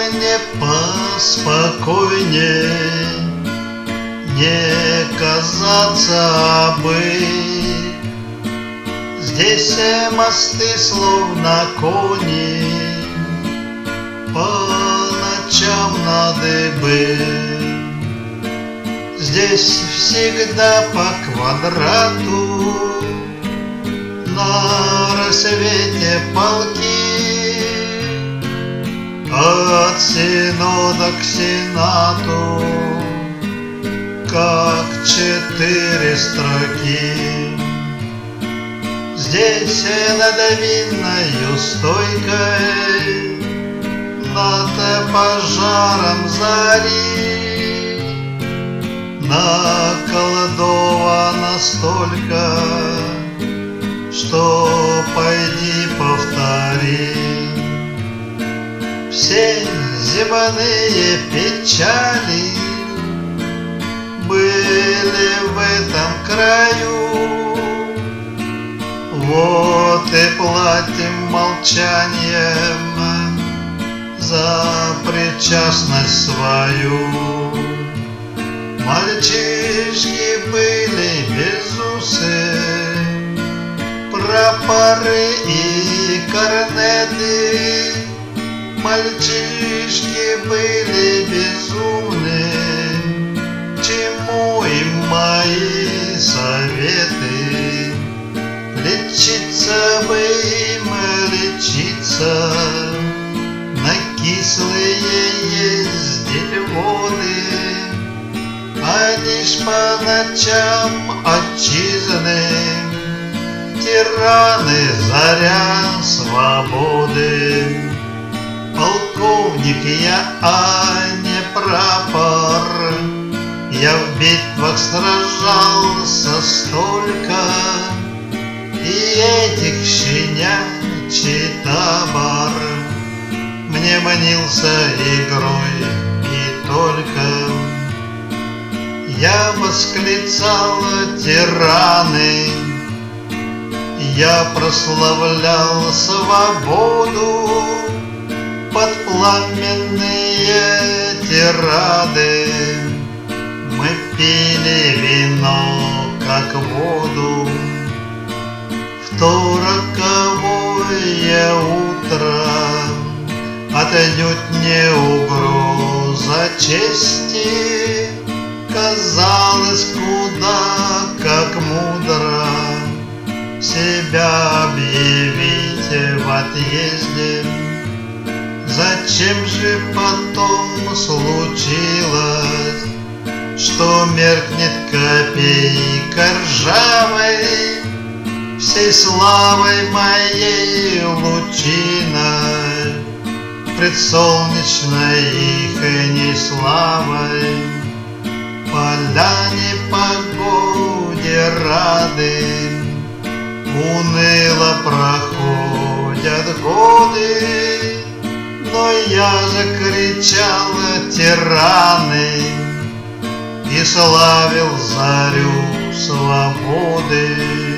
мне поспокойнее не казаться бы. Здесь все мосты словно кони по ночам на дыбы. Здесь всегда по квадрату на рассвете полки, от синода к сенату, как 4 строки. Здесь над винною стойкой, над пожаром зари, наколдовано столько, что пойди повтори. Все земные печали были в этом краю, вот и платим молчанием за причастность свою. Мальчишки были безусы, прапоры и корнеты. Мальчишки были безумны, чему им мои советы? Лечиться бы им, лечиться, на кислые ездить воды. Они ж по ночам отчизны, тираны, заря свободы. Полковник я, а не прапор, я в битвах сражался столько, и этих щенячий табор мне манился игрой и только. Я восклицал тираны, я прославлял свободу под пламенные тирады. Мы пили вино, как воду, в то роковое утро, отнюдь не угроза чести, казалось куда как мудро себя объявить в отъезде. Зачем же потом случилось, что меркнет копейка ржавой, всей славой моей лучиной, пред солнечной ихней славой? Поля непогоде рады, уныло проходят годы, но я же кричал тираны и славил зарю свободы.